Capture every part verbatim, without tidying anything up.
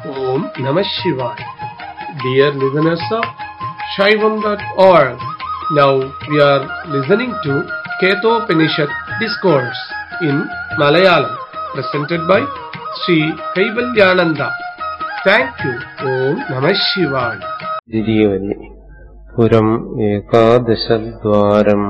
Om Namah Shivaya. Dear listeners of Shaivam dot org, now we are listening to Ketopanishad Discourse in Malayalam, presented by Sri Kaivalyananda. Thank you. Om Namah Shivaya. Diriyavani Puram ekadashadvaram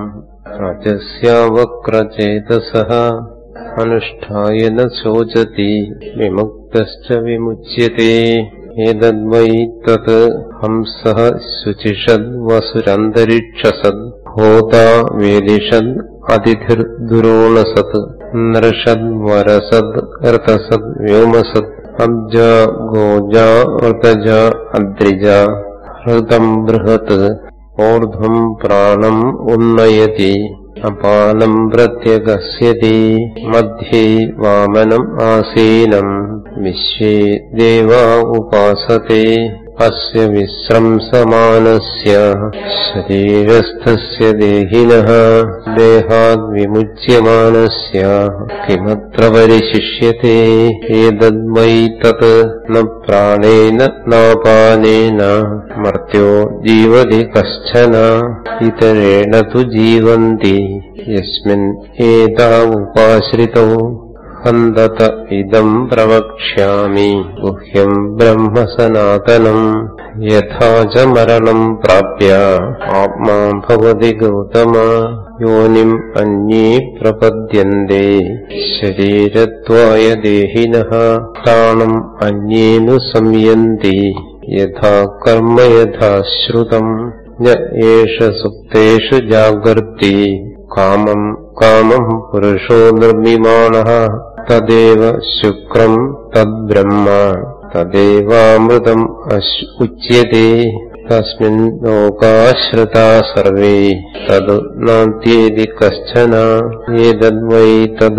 Rajasya Anushtayana Sojati Vimuktascha Vimuchyate Edadvai Tat Hamsaha Suchishad Vasurandarikshasad Hota Vedishad Adithir Duronasat Narashad Varasad Artasad Vyomasad Abja Goja Artaja Adrija Hridam Brihat Ordham Pranam Unnayati Apanam Pratyagashyati Madhye Vamanam Asenam Vishwe Deva Upasate Asya Visramsamanasya Sharirasthasya Dehinaha Dehad Vimucyamanasya Kimatra Varishishyate Edadvai Tat Na Pranena Na Panena Martyo Jivadi Kaschana Itarena Tu Jivanti Yasmin Eta Upashrito Handata idam pravakshami guhyam brahma sanatanam yathaja maranam prapya atma bhavati gautama yonim anyi prapadyante sharirattvaya dehinaha pranam anyenu samyanti yatha karma yatha shrutam ya esha sukteshu jagarti kamam kamam purusho nirmimanaha tadeva shukram tad brahma tadeva amrutam uchyate tasmin lokashrita sarve tad nantyedi kaschana edadvai tad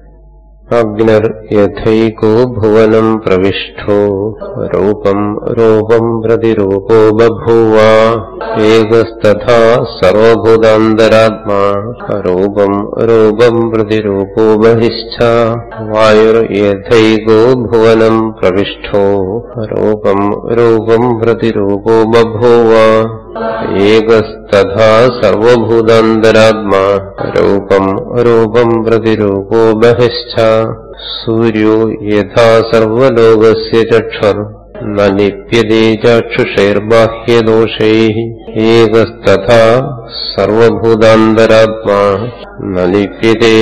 agnar yathaiko bhuvanam pravishto rupam rupam pratirupo babhuva egastatha sarvabhudandaratma rupam rupam pratirupo bahischa vayur yathaiko bhuvanam pravishto rupam rupam pratirupo babhuva egastatha sarvabhudandaratma rupam rupam pratirupo bahischa Suryo yatha sarvalogasya chakshar nalipyade chakshushairbaह्य doshaihi egastatha sarvabhudandaratma nalipyade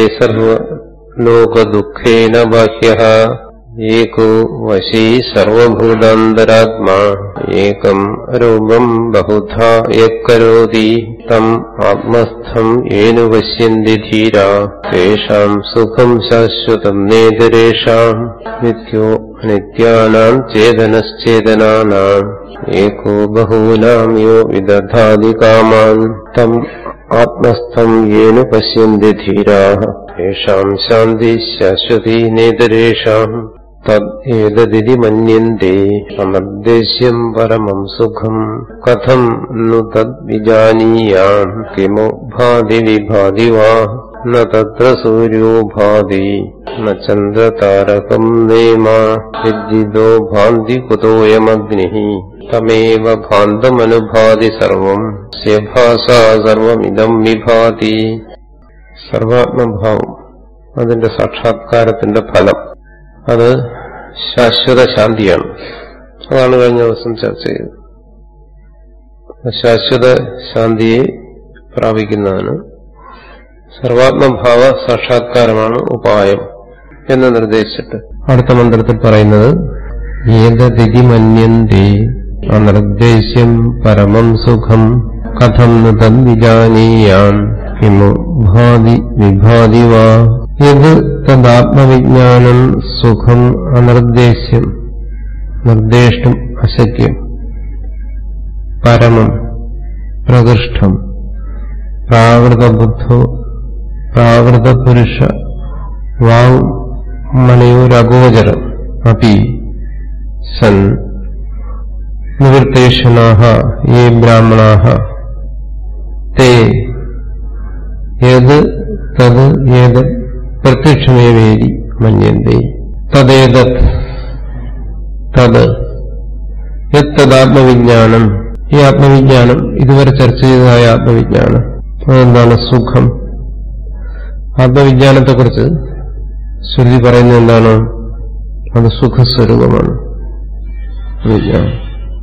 sarvalokadukhena bahyaha eko vashi sarvabhudandaratma ekam rupam bahudha yakkaroti tam atmastham yenu vasyanti dhira tesham sukham shashvatam nedaresham nityo anityanam chedanaschedananam eko bahunam yo vidadhadi kaman tam atmastham yenu vasyanti dhira tesham shanti shashvati nedaresham tad edadidi manyante amaddesyam paramam sukham katham nu tad vijaniyam kimo bhadi vibhadi va na tatra suryo bhadi na chandra tarakam nema viddido bhanti kutoyam agnihi tameva bhantam anubhadi sarvam sebhasa sarvamidam vibhati സർവാത്മഭാവം അതിന്റെ സാക്ഷാത്കാരത്തിന്റെ ഫലം അത് ശാശ്വത ശാന്തിയാണ്. അതാണ് കഴിഞ്ഞ ദിവസം ചർച്ച ചെയ്തത്. ശാശ്വത ശാന്തിയെ പ്രാപിക്കുന്നതിന് സർവാത്മഭാവ സാക്ഷാത്കാരമാണ് ഉപായം എന്ന് നിർദ്ദേശിച്ചിട്ട് അടുത്ത മന്ത്രത്തിൽ പറയുന്നത് ഏതദിതി മന്യന്തേ അനിർദ്ദേശ്യം പരമം സുഖം കഥം ന തദ്വിജാനീയാം കിമു ഭാതി വിഭാതി വാ യത് തദാത്മവിജ്ഞാനം സുഖം അനിർദ്ദേശ്യം നിർദ്ദേശം അശക്യം പരമം പ്രകൃഷ്ടം പ്രാകൃതബുദ്ധോ പ്രാകൃതപുരുഷ വാങ് മനയോരഗോചരം അപി സൻ നിവൃത്തേഷനാഹ യേ ബ്രാഹ്മണാഹ തേ യത് തത് ഏത് പ്രത്യക്ഷമേവേരി മന്യന്തേ തദേതത് തത് ആത്മവിജ്ഞാനം. ഈ ആത്മവിജ്ഞാനം ഇതുവരെ ചർച്ച ചെയ്തതായ ആത്മവിജ്ഞാനം അതെന്താണ്? സുഖം. ആത്മവിജ്ഞാനത്തെക്കുറിച്ച് ശ്രുതി പറയുന്നത് എന്താണ്? അത് സുഖസ്വരൂപമാണ് വിജ്ഞാനം.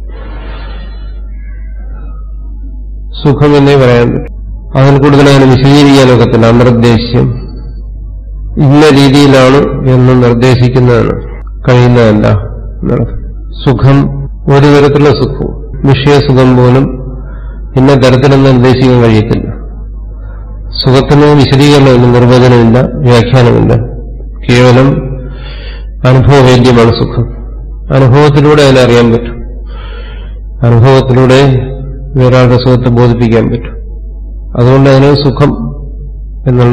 സുഖം എന്നേ പറയാൻ പറ്റും. അതിൽ കൂടുതൽ അങ്ങനെ വിശദീകരിക്കാനൊക്കത്തില്ല. അനിർദ്ദേശ്യം ഇന്ന രീതിയിലാണ് എന്ന് നിർദ്ദേശിക്കുന്നതാണ്, കഴിയുന്നതല്ല. സുഖം ഒരു തരത്തിലുള്ള സുഖവും വിഷയസുഖം പോലും ഇന്ന തരത്തിലൊന്നും നിർദ്ദേശിക്കാൻ കഴിയത്തില്ല. സുഖത്തിന് വിശദീകരണമില്ല, നിർവചനമില്ല, വ്യാഖ്യാനമില്ല. കേവലം അനുഭവവേദ്യമാണ് സുഖം. അനുഭവത്തിലൂടെ അതിനറിയാൻ പറ്റും. അനുഭവത്തിലൂടെ വേറൊരാളുടെ സുഖത്തെ ബോധിപ്പിക്കാൻ പറ്റും. അതുകൊണ്ട് അതിന് സുഖം എന്നുള്ള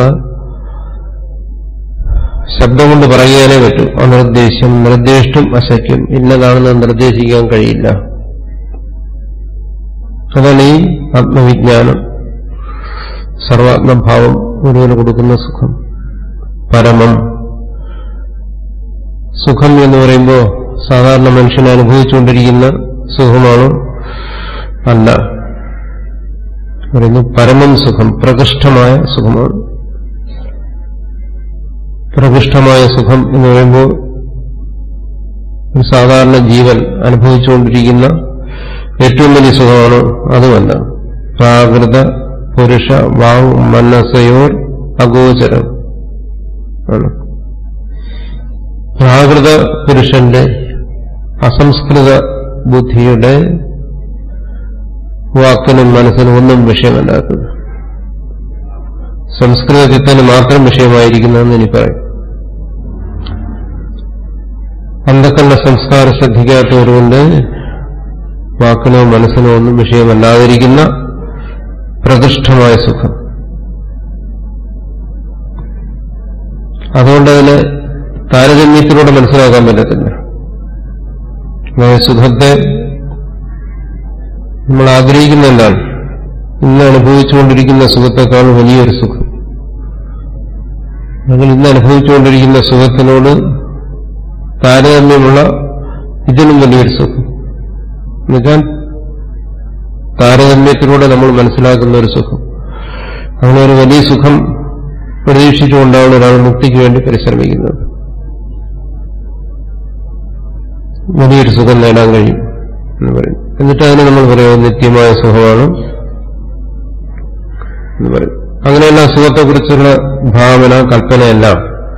ശബ്ദം കൊണ്ട് പറയാനേ പറ്റും. അനിർദ്ദേശ്യം, നിർദ്ദേശം അശക്യം, ഇന്നതാണെന്ന് നിർദ്ദേശിക്കാൻ കഴിയില്ല. അതാണ് ഈ ആത്മവിജ്ഞാനം, സർവാത്മഭാവം ഒരുവന് കൊടുക്കുന്ന സുഖം. പരമം സുഖം എന്ന് പറയുമ്പോൾ സാധാരണ മനുഷ്യനെ അനുഭവിച്ചുകൊണ്ടിരിക്കുന്ന സുഖമാണോ? അല്ല. പറയുന്നു പരമം സുഖം, പ്രകൃഷ്ടമായ സുഖമാണ്. പ്രകൃഷ്ടമായ സുഖം എന്ന് പറയുമ്പോൾ ഒരു സാധാരണ ജീവൻ അനുഭവിച്ചുകൊണ്ടിരിക്കുന്ന ഏറ്റവും വലിയ സുഖമാണ്. അതുമല്ല. പ്രാകൃത പുരുഷ വാങ് മനസ്സയോർ അഗോചരം ആണ്. പ്രാകൃത പുരുഷന്റെ അസംസ്കൃത ബുദ്ധിയുടെ വാക്കിനും മനസ്സിനും ഒന്നും വിഷയമല്ലാത്തത്, സംസ്കൃത ചിത്തന് മാത്രം വിഷയമായിരിക്കുന്നതെന്ന് ഇനി പറയും. അന്ധക്കരണ സംസ്കാരം ശ്രദ്ധിക്കാത്തവരുകൊണ്ട് വാക്കിനോ മനസ്സിനോ ഒന്നും വിഷയമല്ലാതിരിക്കുന്ന പ്രകൃഷ്ടമായ സുഖം. അതുകൊണ്ട് അതിന് താരതമ്യത്തിലൂടെ മനസ്സിലാക്കാൻ പറ്റത്തില്ല. സുഖത്തെ നമ്മൾ ആഗ്രഹിക്കുന്ന എന്താണ്? ഇന്ന് അനുഭവിച്ചുകൊണ്ടിരിക്കുന്ന സുഖത്തെക്കാൾ വലിയൊരു സുഖം. അല്ലെങ്കിൽ ഇന്ന് അനുഭവിച്ചുകൊണ്ടിരിക്കുന്ന സുഖത്തിനോട് താരതമ്യമുള്ള ഇതിനും വലിയൊരു സുഖം. എന്നുവെച്ചാൽ താരതമ്യത്തിലൂടെ നമ്മൾ മനസ്സിലാക്കുന്ന ഒരു സുഖം. അങ്ങനെ ഒരു വലിയ സുഖം പ്രതീക്ഷിച്ചുകൊണ്ടാണ് ഒരാൾ മുക്തിക്ക് വേണ്ടി പരിശ്രമിക്കുന്നത്. വലിയൊരു സുഖം നേടാൻ കഴിയും എന്ന് പറയും. എന്നിട്ട് അതിന് നമ്മൾ പറയുന്നത് നിത്യമായ സുഖമാണ് എന്ന് പറയും. അങ്ങനെയുള്ള സുഖത്തെക്കുറിച്ചുള്ള ഭാവന, കൽപ്പനയെല്ലാം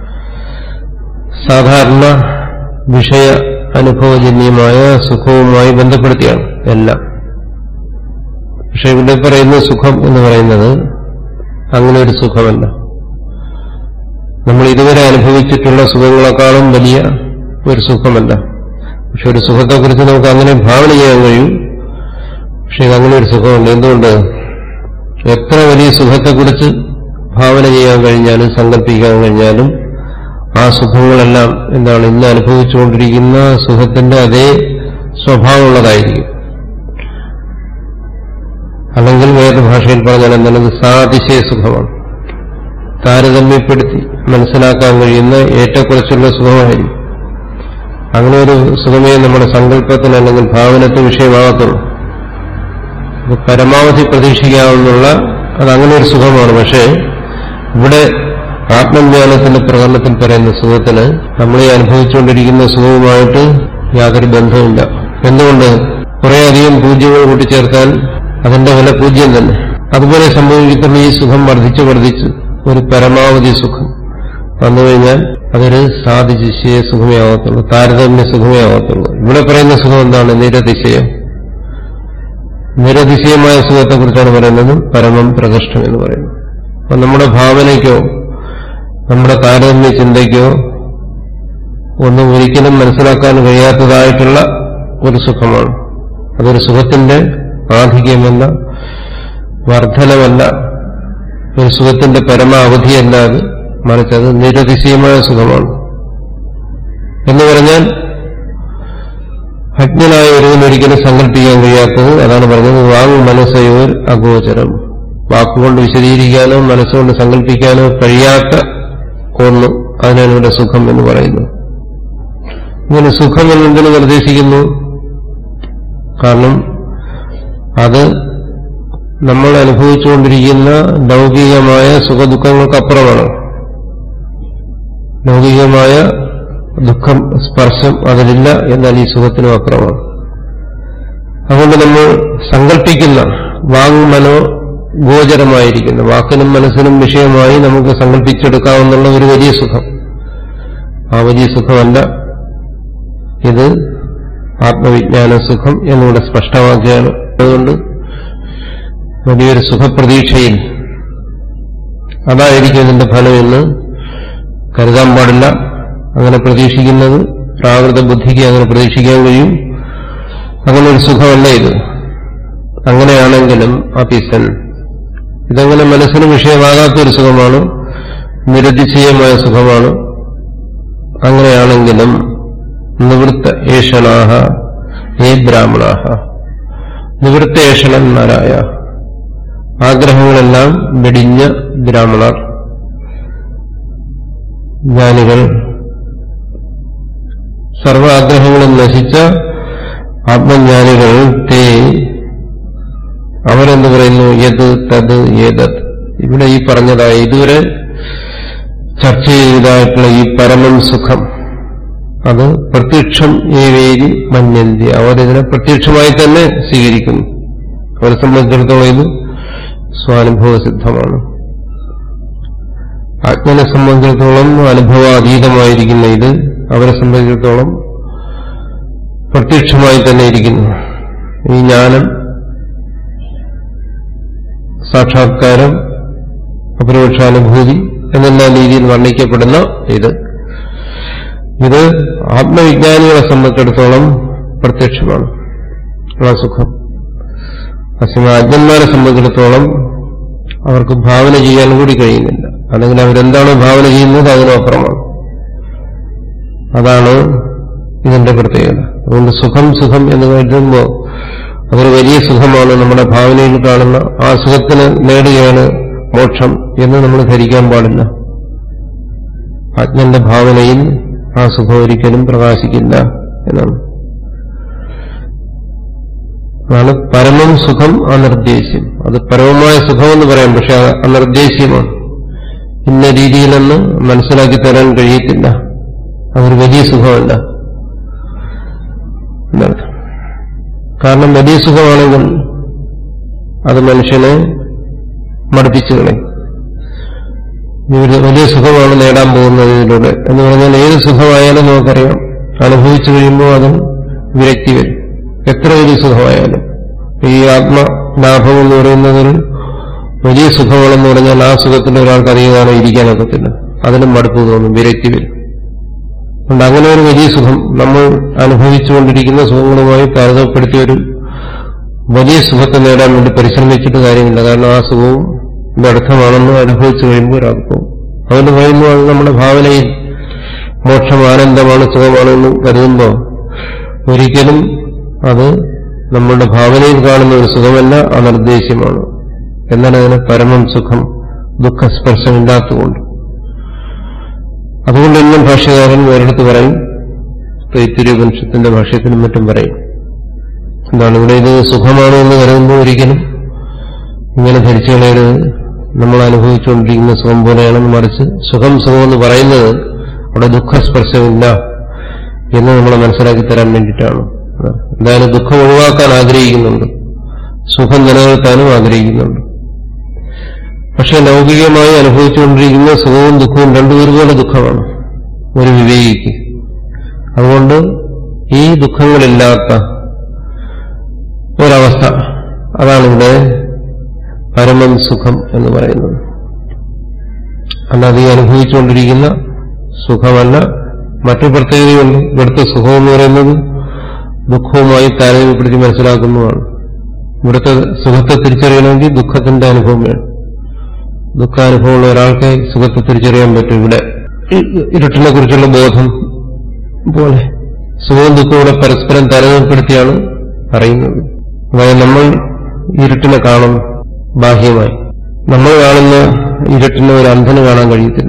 സാധാരണ വിഷയ അനുഭവജന്യമായ സുഖവുമായി ബന്ധപ്പെടുത്തിയാണ് എല്ലാം. പക്ഷെ ഇവിടെ പറയുന്ന സുഖം എന്ന് പറയുന്നത് അങ്ങനെ ഒരു സുഖമല്ല. നമ്മൾ ഇതുവരെ അനുഭവിച്ചിട്ടുള്ള സുഖങ്ങളെക്കാളും വലിയ ഒരു സുഖമല്ല. പക്ഷെ ഒരു സുഖത്തെക്കുറിച്ച് നമുക്ക് അങ്ങനെ ഭാവന ചെയ്യാൻ കഴിയും. പക്ഷെ ഇതങ്ങനെ ഒരു സുഖമുണ്ട്. എന്തുകൊണ്ട്? എത്ര വലിയ സുഖത്തെക്കുറിച്ച് ഭാവന ചെയ്യാൻ കഴിഞ്ഞാലും സങ്കല്പിക്കാൻ കഴിഞ്ഞാലും ആ സുഖങ്ങളെല്ലാം എന്താണ് ഇന്ന് അനുഭവിച്ചുകൊണ്ടിരിക്കുന്ന സുഖത്തിന്റെ അതേ സ്വഭാവമുള്ളതായിരിക്കും. അല്ലെങ്കിൽ വേറൊരു ഭാഷയിൽ പറഞ്ഞാൽ എന്താണ്? സാതിശയ സുഖമാണ്. താരതമ്യപ്പെടുത്തി മനസ്സിലാക്കാൻ കഴിയുന്ന ഏറ്റക്കുറച്ചുള്ള സുഖമായിരിക്കും. അങ്ങനെ ഒരു സുഖമേ നമ്മുടെ സങ്കല്പത്തിന് അല്ലെങ്കിൽ ഭാവനത്തിന് വിഷയമാകത്തുള്ളൂ. പരമാവധി പ്രതീക്ഷിക്കാവുന്ന അതങ്ങനെ ഒരു സുഖമാണ്. പക്ഷേ ഇവിടെ ആത്മജ്ഞാനത്തിന്റെ പ്രകടനത്തിൽ പറയുന്ന സുഖത്തിന് നമ്മളീ അനുഭവിച്ചുകൊണ്ടിരിക്കുന്ന സുഖവുമായിട്ട് യാതൊരു ബന്ധവുമില്ല. എന്തുകൊണ്ട്? കുറേയധികം പൂജ്യങ്ങൾ കൂട്ടിച്ചേർത്താൽ അതിന്റെ വില പൂജ്യം തന്നെ. അതുപോലെ സംഭവിക്കുന്ന ഈ സുഖം വർദ്ധിച്ച് വർദ്ധിച്ച് ഒരു പരമാവധി സുഖം വന്നു കഴിഞ്ഞാൽ അതൊരു സാതിശയ സുഖമേ ആവത്തുള്ളൂ, താരതമ്യ സുഖമേ ആവത്തുള്ളൂ. ഇവിടെ പറയുന്ന സുഖം എന്താണ്? നിരതിശയം. നിരതിശയമായ സുഖത്തെക്കുറിച്ചാണ് പറയുന്നത് പരമം പ്രകൃഷ്ടം എന്ന് പറയുന്നത്. അപ്പൊ നമ്മുടെ ഭാവനയ്ക്കോ നമ്മുടെ താരതമ്യ ചിന്തയ്ക്കോ ഒന്നും ഒരിക്കലും മനസ്സിലാക്കാൻ കഴിയാത്തതായിട്ടുള്ള ഒരു സുഖമാണ്. അതൊരു സുഖത്തിന്റെ ആധിക്യമല്ല, വർധനമല്ല, ഒരു സുഖത്തിന്റെ പരമാവധിയല്ല. അത് മറിച്ചത് നിരതിശയമായ സുഖമാണ്. എന്ന് പറഞ്ഞാൽ അജ്ഞനായ ഒരുവനൊരിക്കലും സങ്കല്പിക്കാൻ കഴിയാത്തത്. അതാണ് പറഞ്ഞത് വാങ് മനസ്സയോർ അഗോചരം. വാക്കുകൊണ്ട് വിശദീകരിക്കാനോ മനസ്സുകൊണ്ട് സങ്കല്പിക്കാനോ കഴിയാത്ത ഒന്ന്, അതിനാണ് ഇവിടെ സുഖം എന്ന് പറയുന്നു. ഇങ്ങനെ സുഖം എന്നതിന് നിർദ്ദേശിക്കുന്നു. കാരണം അത് നമ്മൾ അനുഭവിച്ചുകൊണ്ടിരിക്കുന്ന ലൗകികമായ സുഖദുഃഖങ്ങൾക്കപ്പുറമാണ്. ലൗകികമായ ദുഃഖം സ്പർശം അതിലില്ല, എന്നാൽ ഈ സുഖത്തിനും അപ്പുറമാണ്. അതുകൊണ്ട് നമ്മൾ സങ്കല്പിക്കുന്ന വാങ്മനോ ഗോചരമായിരിക്കുന്ന വാക്കിനും മനസ്സിനും വിഷയമായി നമുക്ക് സങ്കല്പിച്ചെടുക്കാവുന്ന ഒരു വലിയ സുഖം, ആ വലിയ സുഖമല്ല ഇത് ആത്മവിജ്ഞാന സുഖം എന്നിവിടെ സ്പഷ്ടമാക്കിയാണ്. അതുകൊണ്ട് വലിയൊരു സുഖപ്രതീക്ഷയിൽ അതായിരിക്കും ഇതിന്റെ ഫലം എന്ന് കരുതാൻ പാടില്ല. അങ്ങനെ പ്രതീക്ഷിക്കുന്നത് പ്രാകൃത ബുദ്ധിക്ക് അങ്ങനെ പ്രതീക്ഷിക്കാൻ കഴിയും. അങ്ങനെ ഒരു സുഖമല്ല ഇത്. അങ്ങനെയാണെങ്കിലും അപിസൻ ഇതങ്ങനെ മനസ്സിന് വിഷയമാകാത്തൊരു സുഖമാണ്, നിരതിശയമായ സുഖമാണ്. അങ്ങനെയാണെങ്കിലും നിവൃത്ത ഏഷണാഹ ഹേ ബ്രാഹ്മണാഹ, നിവൃത്ത ഏഷണന്മാരായ ആഗ്രഹങ്ങളെല്ലാം വെടിഞ്ഞ ബ്രാഹ്മണർ, ജ്ഞാനികൾ, സർവ ആഗ്രഹങ്ങളും നശിച്ച ആത്മജ്ഞാനികൾ തേ അവരെന്ത് പറയുന്നു? യത് തത് ഏതത്. ഇവിടെ ഈ പറഞ്ഞതായി ഇതുവരെ ചർച്ച ചെയ്തതായിട്ടുള്ള ഈ പരമം സുഖം അത് പ്രത്യക്ഷം ഏവേരി മന്യന്തി, അവരിതിനെ പ്രത്യക്ഷമായി തന്നെ സ്വീകരിക്കുന്നു. അവരെ സംബന്ധിച്ചിടത്തോളം ഇത് സ്വാനുഭവസിദ്ധമാണ്. ആജ്ഞനെ സംബന്ധിച്ചിടത്തോളം അനുഭവാതീതമായിരിക്കുന്ന ഇത് അവരെ സംബന്ധിച്ചിടത്തോളം പ്രത്യക്ഷമായി തന്നെ ഇരിക്കുന്നു. ഈ ജ്ഞാനം, സാക്ഷാത്കാരം, അപരോക്ഷാനുഭൂതി എന്നെല്ലാം രീതിയിൽ വർണ്ണിക്കപ്പെടുന്ന ഇത് ഇത് ആത്മവിജ്ഞാനികളെ സംബന്ധിച്ചിടത്തോളം പ്രത്യക്ഷമാണ് ആ സുഖം. അസമയ അജ്ഞന്മാരെ സംബന്ധിച്ചിടത്തോളം അവർക്ക് ഭാവന ചെയ്യാൻ കൂടി കഴിയുന്നില്ല. അല്ലെങ്കിൽ അവരെന്താണോ ഭാവന ചെയ്യുന്നത് അതിനപ്പുറമാണ്. അതാണ് ഇതിന്റെ പ്രത്യേകത. അതുകൊണ്ട് സുഖം സുഖം എന്ന് കരുതുമ്പോൾ അതൊരു വലിയ സുഖമാണ്, നമ്മുടെ ഭാവനയിൽ കാണുന്ന ആ സുഖത്തിന് നേടുകയാണ് മോക്ഷം എന്ന് നമ്മൾ ധരിക്കാൻ പാടില്ല. അജ്ഞന്റെ ഭാവനയിൽ ആ സുഖം ഒരിക്കലും പ്രകാശിക്കില്ല എന്നാണ്. അതാണ് പരമം സുഖം അനിർദ്ദേശ്യം. അത് പരമമായ സുഖമെന്ന് പറയാം, പക്ഷെ അനിർദ്ദേശ്യമാണ്. ഇന്ന രീതിയിലൊന്ന് മനസ്സിലാക്കി തരാൻ കഴിയത്തില്ല. അതൊരു വലിയ സുഖമല്ല എന്നർത്ഥം. കാരണം വലിയ സുഖമാണെങ്കിൽ അത് മനുഷ്യനെ മടുപ്പിച്ചു കളയും. വലിയ സുഖമാണ് നേടാൻ പോകുന്നത് ഇതിലൂടെ എന്ന് പറഞ്ഞാൽ ഏത് സുഖമായാലും നമുക്കറിയാം, അനുഭവിച്ചു കഴിയുമ്പോൾ അത് വിരക്തി വരും. എത്ര വലിയ സുഖമായാലും ഈ ആത്മലാഭം എന്ന് പറയുന്നതൊരു വലിയ സുഖമാണെന്ന് പറഞ്ഞാൽ ആ സുഖത്തിൽ ഒരാൾക്ക് അധികകാലം ഇരിക്കാനൊക്കത്തില്ല. അതിനും മടുപ്പ് തോന്നും, വിരക്തി വരും. അതുകൊണ്ട് അങ്ങനെ ഒരു വലിയ സുഖം നമ്മൾ അനുഭവിച്ചുകൊണ്ടിരിക്കുന്ന സുഖങ്ങളുമായി താരതമ്യപ്പെടുത്തിയ ഒരു വലിയ സുഖത്തെ നേടാൻ വേണ്ടി പരിശ്രമിച്ചിട്ട് കാര്യമില്ല. കാരണം ആ സുഖവും വ്യർത്ഥമാണെന്ന് അനുഭവിച്ചു കഴിയുമ്പോൾ ഒരാൾക്കും അതുകൊണ്ട് പറയുന്നു അത് നമ്മുടെ ഭാവനയിൽ മോക്ഷം ആനന്ദമാണ് സുഖമാണെന്ന് കരുതുമ്പോൾ ഒരിക്കലും അത് നമ്മളുടെ ഭാവനയിൽ കാണുന്ന ഒരു സുഖമല്ല, അനിർദ്ദേശ്യമാണ്. എന്നാൽ അതിന് പരമം സുഖം ദുഃഖസ്പർശമില്ലാത്തതുകൊണ്ട്. അതുകൊണ്ട് എന്നും ഭാഷ്യകാരൻ ഒരിടത്ത് പറയും, തൈത്തിരീയോപനിഷത്തിന്റെ ഭാഷ്യത്തിനും മറ്റും പറയും, എന്താണ് ഇവിടെ ഇത് സുഖമാണോ എന്ന് കരുതുമ്പോൾ ഒരിക്കലും ഇങ്ങനെ ധരിച്ചു കളയരുത്. നമ്മൾ അനുഭവിച്ചുകൊണ്ടിരിക്കുന്ന സുഖം പോലെയാണെന്ന്, മറിച്ച് സുഖം സുഖമെന്ന് പറയുന്നത് അവിടെ ദുഃഖസ്പർശമില്ല എന്ന് നമ്മളെ മനസ്സിലാക്കി തരാൻ വേണ്ടിയിട്ടാണ്. എന്തായാലും ദുഃഖം ഒഴിവാക്കാൻ ആഗ്രഹിക്കുന്നുണ്ട്, സുഖം നിലനിർത്താനും ആഗ്രഹിക്കുന്നുണ്ട്. പക്ഷെ ലൗകികമായി അനുഭവിച്ചുകൊണ്ടിരിക്കുന്ന സുഖവും ദുഃഖവും രണ്ടുപേരുപോലെ ദുഃഖമാണ് ഒരു വിവേകിക്ക്. അതുകൊണ്ട് ഈ ദുഃഖങ്ങളില്ലാത്ത ഒരവസ്ഥ, അതാണിവിടെ പരമം സുഖം എന്ന് പറയുന്നത്. അല്ലാതെ ഈ അനുഭവിച്ചുകൊണ്ടിരിക്കുന്ന സുഖമല്ല. മറ്റു പ്രത്യേകതയുണ്ട്. ഇവിടുത്തെ സുഖമെന്ന് പറയുന്നത് ദുഃഖവുമായി താരതമ്യപ്പെടുത്തി മനസ്സിലാക്കുന്നതാണ്. ഇവിടുത്തെ സുഖത്തെ തിരിച്ചറിയണമെങ്കിൽ ദുഃഖത്തിന്റെ അനുഭവം വേണം. ദുഃഖാനുഭവമുള്ള ഒരാൾക്ക് സുഖത്തെ തിരിച്ചറിയാൻ പറ്റും. ഇവിടെ ഇരുട്ടിനെ കുറിച്ചുള്ള ബോധം പോലെ സുഖവും ദുഃഖവും ഇവിടെ പരസ്പരം താരതമ്യപ്പെടുത്തിയാണ് അറിയുന്നത്. അതായത് നമ്മൾ ഇരുട്ടിനെ കാണും ബാഹ്യമായി. നമ്മൾ കാണുന്ന ഇരുട്ടിനെ ഒരു അന്ധന് കാണാൻ കഴിയത്തില്ല.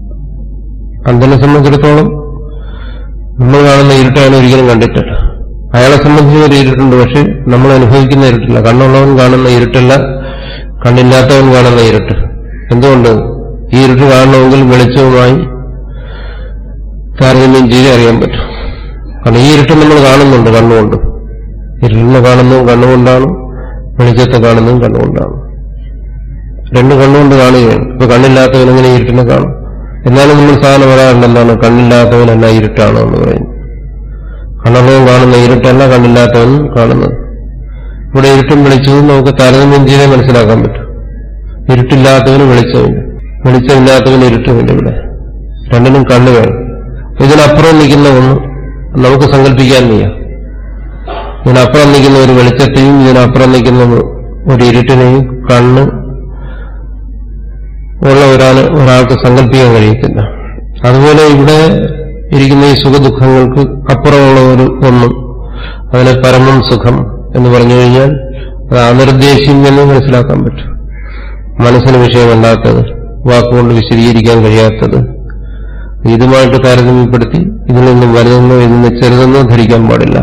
അന്ധനെ സംബന്ധിച്ചിടത്തോളം നമ്മൾ കാണുന്ന ഇരുട്ടാണ് ഒരിക്കലും കണ്ടിട്ടില്ല. അയാളെ സംബന്ധിച്ച് ഒരു ഇരുട്ടുണ്ട്, പക്ഷെ നമ്മൾ അനുഭവിക്കുന്ന ഇരുട്ടില്ല. കണ്ണുള്ളവൻ കാണുന്ന ഇരുട്ടല്ല, കണ്ണില്ലാത്തവൻ കാണുന്ന ഇരുട്ട്. എന്തുകൊണ്ട്? ഈ ഇരുട്ട് കാണണമെങ്കിൽ വെളിച്ചവുമായി താരതമ്യം ചെയ്ത് അറിയാൻ പറ്റും. കാരണം ഈ ഇരുട്ട് നമ്മൾ കാണുന്നുണ്ട് കണ്ണുകൊണ്ട്. ഇരുട്ടിനെ കാണുന്നതും കണ്ണുകൊണ്ടാണ്, വെളിച്ചത്തെ കാണുന്നതും കണ്ണുകൊണ്ടാണ്. രണ്ട് കണ്ണുകൊണ്ട് കാണുകയാണ്. ഇപ്പൊ കണ്ണില്ലാത്തവൻ എങ്ങനെ ഇരുട്ടിനെ കാണും? എന്നാലും നമ്മൾ സാധനം പറയാറുണ്ടെന്നാണ് കണ്ണില്ലാത്തവനല്ല ഇരുട്ടാണോ എന്ന് പറയുന്നത്. കണ്ണുള്ളവൻ കാണുന്ന ഇരുട്ടല്ല കണ്ണില്ലാത്തവൻ കാണുന്നത്. ഇവിടെ ഇരുട്ടും വെളിച്ചവും നമുക്ക് താരതമ്യം ചെയ്തേ മനസ്സിലാക്കാൻ പറ്റും. ഇരുട്ടില്ലാത്തവന് വെളിച്ചമില്ല, വെളിച്ചമില്ലാത്തവന് ഇരുട്ടുമില്ല. ഇവിടെ രണ്ടിനും കണ്ണ് വേണം. ഇതിനപ്പുറം നിൽക്കുന്ന ഒന്ന് നമുക്ക് സങ്കല്പിക്കാൻ വയ്യ. ഇതിനപ്പുറം നിൽക്കുന്ന ഒരു വെളിച്ചത്തെയും ഇതിനപ്പുറം നിൽക്കുന്ന ഒരു ഇരുട്ടിനെയും കണ്ണ് ഉള്ള ഒരാൾ ഒരാൾക്ക് സങ്കല്പിക്കാൻ കഴിയത്തില്ല. അതുപോലെ ഇവിടെ ഇരിക്കുന്ന ഈ സുഖദുഃഖങ്ങൾക്ക് അപ്പുറമുള്ള ഒരു ഒന്നും, അതിനെ പരമം സുഖം എന്ന് പറഞ്ഞു കഴിഞ്ഞാൽ അത് അനിർദ്ദേശം എന്ന് മനസ്സിലാക്കാൻ പറ്റും. മനസ്സിന് വിഷയമല്ലാത്തത്, വാക്കുകൊണ്ട് വിശദീകരിക്കാൻ കഴിയാത്തത്, ഇതുമായിട്ട് താരതമ്യപ്പെടുത്തി ഇതിൽ നിന്നും വലുതെന്നോ ഇതിൽ നിന്ന് ചെറുതെന്നോ ധരിക്കാൻ പാടില്ല.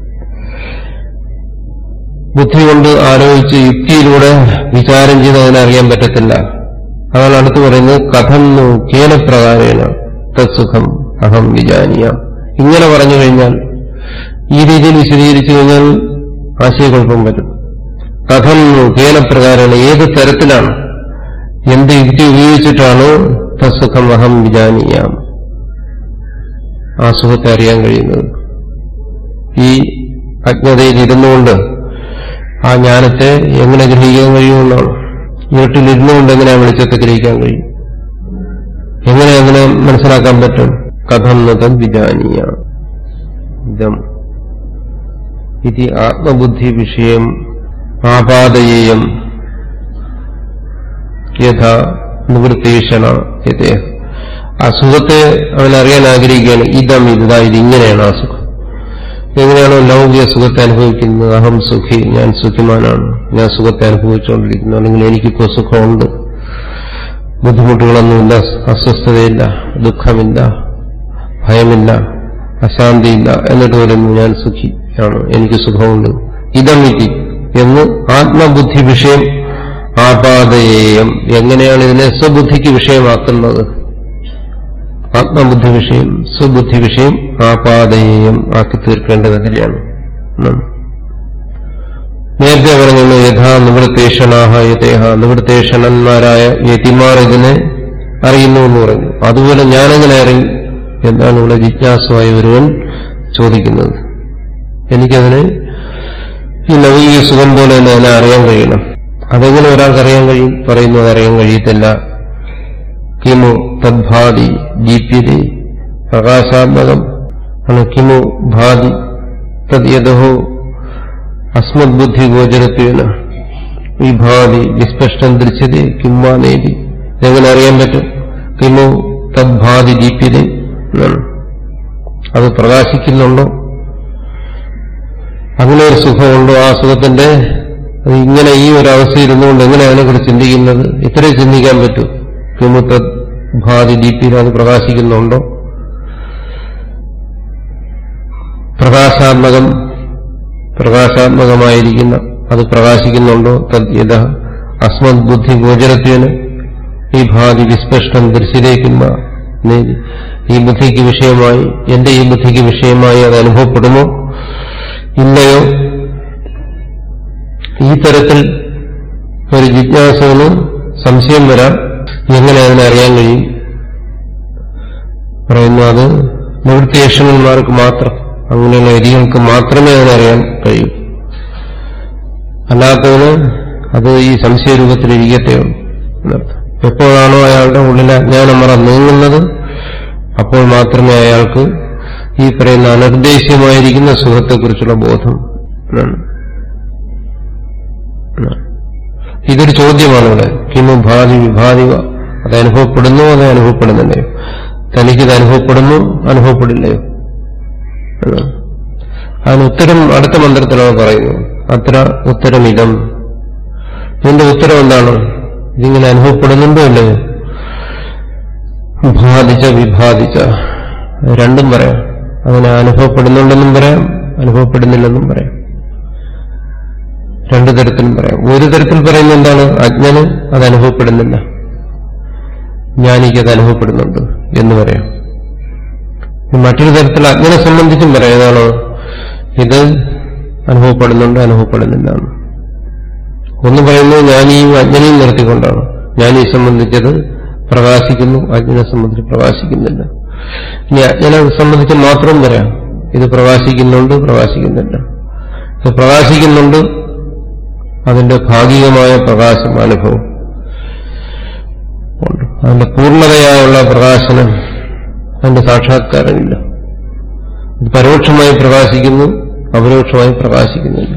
ബുദ്ധി കൊണ്ട് ആലോചിച്ച് യുക്തിയിലൂടെ വിചാരം ചെയ്ത് അതിനറിയാൻ പറ്റത്തില്ല. അതാണ് അടുത്ത് പറയുന്നത് കഥം കേനപ്രകാരേണ തത്സുഖം അഹം വിജാനീയാം. ഇങ്ങനെ പറഞ്ഞു കഴിഞ്ഞാൽ, ഈ രീതിയിൽ വിശദീകരിച്ചു കഴിഞ്ഞാൽ ആശയക്കുഴപ്പം വരും. കഥം കേനപ്രകാരേണ, ഏത് തരത്തിലാണ്, എന്ത് യുക്തി ഉപയോഗിച്ചിട്ടാണ് തത്സുഖം അഹം വിജാനീയാം, ആ സുഖത്തെ അറിയാൻ കഴിയുന്നത്. ഈ അജ്ഞതയിൽ ഇരുന്നുകൊണ്ട് ആ ജ്ഞാനത്തെ എങ്ങനെ ഗ്രഹിക്കാൻ കഴിയുമെന്നാണ്. ഇരുട്ടിലിരുന്നുകൊണ്ട് എങ്ങനെ വെളിച്ചത്തെ ഗ്രഹിക്കാൻ കഴിയും, എങ്ങനെ എങ്ങനെ മനസ്സിലാക്കാൻ പറ്റും? കഥം നതം വിജാനീയ ഇതം ഇത് ആത്മബുദ്ധി വിഷയം ആപാദയേയം യഥാ നിവൃത്തേഷണ യഥേ. ആ സുഖത്തെ അവൻ അറിയാൻ ആഗ്രഹിക്കുകയാണ്. ഇതം ഇതാ, ഇതിങ്ങനെയാണ് ആ സുഖം. എങ്ങനെയാണോ ലൗകിക സുഖത്തെ അനുഭവിക്കുന്നത്? അഹം സുഖി, ഞാൻ സുഖിമാനാണ്, ഞാൻ സുഖത്തെ അനുഭവിച്ചുകൊണ്ടിരിക്കുന്നു, അല്ലെങ്കിൽ എനിക്കിപ്പോ സുഖമുണ്ട്, ബുദ്ധിമുട്ടുകളൊന്നുമില്ല, അസ്വസ്ഥതയില്ല, ദുഃഖമില്ല, ഭയമില്ല, അശാന്തിയില്ല, എന്നിട്ട് പറയുന്നു ഞാൻ സുഖിയാണ്, എനിക്ക് സുഖമുണ്ട്. ഇതമിതി എന്ന് ആത്മബുദ്ധി വിഷയം ആപാദയേയം. എങ്ങനെയാണ് ഇതിനെ സ്വബുദ്ധിക്ക് വിഷയമാക്കുന്നത്? ആത്മബുദ്ധി വിഷയം സ്വബുദ്ധി വിഷയം ആപാദയേയം ആക്കി തീർക്കേണ്ടത് എങ്ങനെയാണ്? നേരത്തെ പറഞ്ഞു യഥാ നിവൃത്തേഷണാഹ യഥേഹ, നിവൃത്തേഷണന്മാരായ യതിമാർ ഇതിനെ അറിയുന്നു എന്ന് പറഞ്ഞു. അതുപോലെ ഞാനെങ്ങനെ അറിയും എന്നാണ് ഇവിടെ ജിജ്ഞാസുവായ ഒരുവൻ ചോദിക്കുന്നത്. എനിക്കതിനെ ഈ ലൗകിക സുഖം പോലെ തന്നെ അതിനെ അറിയാൻ കഴിയണം. അതെങ്ങനെ ഒരാൾക്ക് അറിയാൻ കഴിയും? പറയുന്നത് അറിയാൻ കഴിയത്തില്ല. കിമു തദ്ഭാതി ദീപ്യതേ പ്രകാശാത്മകം ആണ്. കിമു ഭാതി തദ് യദഹോ അസ്മദ്ബുദ്ധി ഗോചരത്വേന വിഭാതി വിസ്പഷ്ടം ദൃശ്യതേ കിംവാ നേതി. ഇതെങ്ങനെ അറിയാൻ പറ്റും? കിമു തദ്ഭാതി ദീപ്യതേ എന്നാണ്. അത് പ്രകാശിക്കുന്നുണ്ടോ? അങ്ങനെ ഒരു സുഖമുണ്ടോ? ആ സുഖത്തിന്റെ അത് ഇങ്ങനെ ഈ ഒരു അവസ്ഥ ഇരുന്നുകൊണ്ട് എങ്ങനെ അതിനെക്കുറിച്ച് ചിന്തിക്കുന്നത്? ഇത്രയും ചിന്തിക്കാൻ പറ്റൂ. കിമുത്ത ഭാതി ദീപ്തിയിൽ അത് പ്രകാശിക്കുന്നുണ്ടോ? പ്രകാശാത്മകം, പ്രകാശാത്മകമായിരിക്കുന്ന അത് പ്രകാശിക്കുന്നുണ്ടോ? തദ് യഥ അസ്മദ് ബുദ്ധി ഗോചരത്വേന ഈ ഭാതി വിസ്പഷ്ടം ദൃശ്യതേക്കുന്ന ഈ ബുദ്ധിക്ക് വിഷയമായി, എന്റെ ഈ ബുദ്ധിക്ക് വിഷയമായി അത് അനുഭവപ്പെടുമോ ഇല്ലയോ? ഈ തരത്തിൽ ഒരു ജിജ്ഞാസുവിന് സംശയം വരാം. എങ്ങനെ അതിനെ അറിയാൻ കഴിയും? പറയുന്നു അത് നിവൃത്തിയേഷണന്മാർക്ക് മാത്രം, അങ്ങനെയുള്ള യതികൾക്ക് മാത്രമേ അതിനറിയാൻ കഴിയൂ. അല്ലാത്തവന് അത് ഈ സംശയരൂപത്തിലിരിക്കത്തേ എന്നർത്ഥം. എപ്പോഴാണോ അയാളുടെ ഉള്ളിലെ അജ്ഞാനമറ നീങ്ങുന്നത് അപ്പോൾ മാത്രമേ അയാൾക്ക് ഈ പറയുന്ന അനിർദ്ദേശ്യമായിരിക്കുന്ന സുഖത്തെക്കുറിച്ചുള്ള ബോധം. ഇതൊരു ചോദ്യമാണ് ഇവിടെ. കിമു ഭാതി വിഭാതിക, അത് അനുഭവപ്പെടുന്നു, അത് അനുഭവപ്പെടുന്നില്ലയോ? തനിക്കിത് അനുഭവപ്പെടുന്നു, അനുഭവപ്പെടില്ലയോ? അതിന് ഉത്തരം അടുത്ത മന്ത്രത്തിലാണ് പറയുന്നത്. അത്ര ഉത്തരമിതം. ഇതിന്റെ ഉത്തരം എന്താണ്? ഇതിങ്ങനെ അനുഭവപ്പെടുന്നുണ്ടോ അല്ലയോ? ഭാതിച്ച വിഭാതിച്ച രണ്ടും പറയാം. അതിനെ അനുഭവപ്പെടുന്നുണ്ടെന്നും പറയാം, അനുഭവപ്പെടുന്നില്ലെന്നും പറയാം. രണ്ടു തരത്തിലും പറയാം. ഒരു തരത്തിൽ പറയുന്നത് എന്താണ്? അജ്ഞന് അത് അനുഭവപ്പെടുന്നില്ല, ജ്ഞാനിക്ക് അത് അനുഭവപ്പെടുന്നുണ്ട് എന്ന് പറയാം. മറ്റൊരു തരത്തിൽ അജ്ഞനെ സംബന്ധിച്ചും പറയാം. ഏതാണ്? ഇത് അനുഭവപ്പെടുന്നുണ്ട്, അനുഭവപ്പെടുന്നില്ല. ഒന്ന് പറയുന്നത് ജ്ഞാനിയും അജ്ഞനെയും നിർത്തിക്കൊണ്ടാണ്. ജ്ഞാനിയെ സംബന്ധിച്ചത് പ്രകാശിക്കുന്നു, അജ്ഞനെ സംബന്ധിച്ച് പ്രകാശിക്കുന്നില്ല. ഇനി അജ്ഞനെ സംബന്ധിച്ച് മാത്രം പറയാം. ഇത് പ്രകാശിക്കുന്നുണ്ട്, പ്രകാശിക്കുന്നില്ല. ഇത് പ്രകാശിക്കുന്നുണ്ട്, അതിന്റെ ഭാഗികമായ പ്രകാശം അനുഭവം ഉണ്ട്. അതിന്റെ പൂർണ്ണതയായുള്ള പ്രകാശനം, അതിന്റെ സാക്ഷാത്കാരമില്ല. ഇത് പരോക്ഷമായി പ്രകാശിക്കുന്നു, അപരോക്ഷമായി പ്രകാശിക്കുന്നില്ല.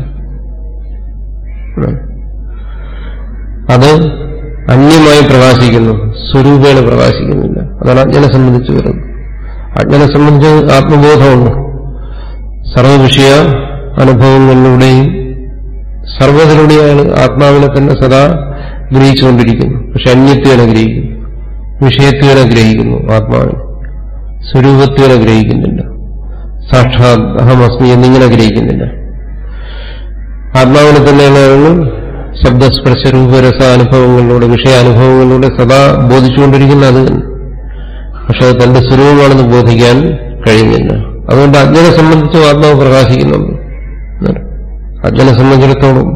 അത് അന്യമായി പ്രകാശിക്കുന്നു, സ്വരൂപേണ പ്രകാശിക്കുന്നില്ല. അതാണ് അജ്ഞനെ സംബന്ധിച്ച് വരുന്നത്. അജ്ഞനെ സംബന്ധിച്ച് ആത്മബോധമുണ്ട്. സർവവിഷയ അനുഭവങ്ങളിലൂടെയും സർവ്വതിലൂടെയാണ് ആത്മാവിനെ തന്നെ സദാ ഗ്രഹിച്ചുകൊണ്ടിരിക്കുന്നു. പക്ഷെ അന്യത്വേന ഗ്രഹിക്കുന്നു, വിഷയത്വേന ഗ്രഹിക്കുന്നു, ആത്മാവിനെ സ്വരൂപത്വേന ഗ്രഹിക്കുന്നില്ല. സാക്ഷാത് അഹമസ്മി എന്നിങ്ങനെ ഗ്രഹിക്കുന്നില്ല. ആത്മാവിനെ തന്നെയാണ് ശബ്ദസ്പർശ രൂപരസ അനുഭവങ്ങളിലൂടെ, വിഷയാനുഭവങ്ങളിലൂടെ സദാ ബോധിച്ചുകൊണ്ടിരിക്കുന്ന അത്. പക്ഷെ അത് തന്റെ സ്വരൂപമാണെന്ന് ബോധിക്കാൻ കഴിയുന്നില്ല. അതുകൊണ്ട് അജ്ഞനെ സംബന്ധിച്ച് ആത്മാവ് പ്രകാശിക്കുന്നുണ്ട്. അജ്ഞനെ സംബന്ധിച്ചിടത്തോളം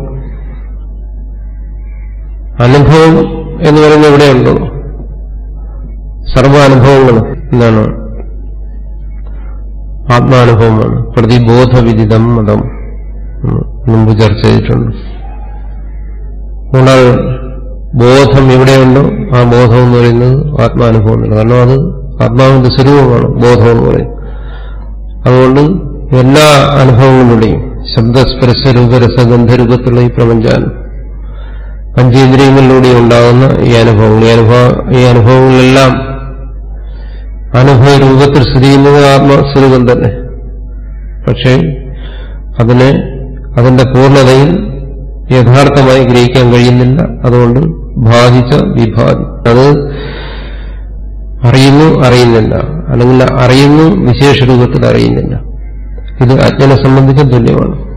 അനുഭവം എന്ന് പറയുന്നത് എവിടെയുണ്ടോ? സർവാനുഭവങ്ങളും എന്താണ്? ആത്മാനുഭവമാണ്. പ്രതിബോധവിദിതം മതം മുമ്പ് ചർച്ച ചെയ്തിട്ടുണ്ട്. എന്നാൽ ബോധം എവിടെയുണ്ടോ ആ ബോധം എന്ന് പറയുന്നത് ആത്മാനുഭവം. കാരണം അത് ആത്മാവിന്റെ സ്വരൂപമാണ് ബോധം എന്ന് പറയുന്നത്. അതുകൊണ്ട് എല്ലാ അനുഭവങ്ങളിലൂടെയും ശബ്ദസ്പർശ രൂപരസഗന്ധരൂപത്തിലുള്ള ഈ പ്രപഞ്ചാനം പഞ്ചേന്ദ്രിയങ്ങളിലൂടെ ഉണ്ടാകുന്ന ഈ അനുഭവങ്ങൾ ഈ അനുഭവ ഈ അനുഭവങ്ങളെല്ലാം അനുഭവ രൂപത്തിൽ സ്ഥിതി ചെയ്യുന്നത് ആത്മസ്വരൂപം തന്നെ. പക്ഷേ അതിനെ അതിന്റെ പൂർണ്ണതയിൽ യഥാർത്ഥമായി ഗ്രഹിക്കാൻ കഴിയുന്നില്ല. അതുകൊണ്ട് ബാധിച്ച വിഭാതി, അത് അറിയുന്നു, അറിയുന്നില്ല, അല്ലെങ്കിൽ അറിയുന്നു, വിശേഷ രൂപത്തിൽ അറിയുന്നില്ല. ഇത് അജ്ഞനെ സംബന്ധിച്ച് തുല്യമാണ്.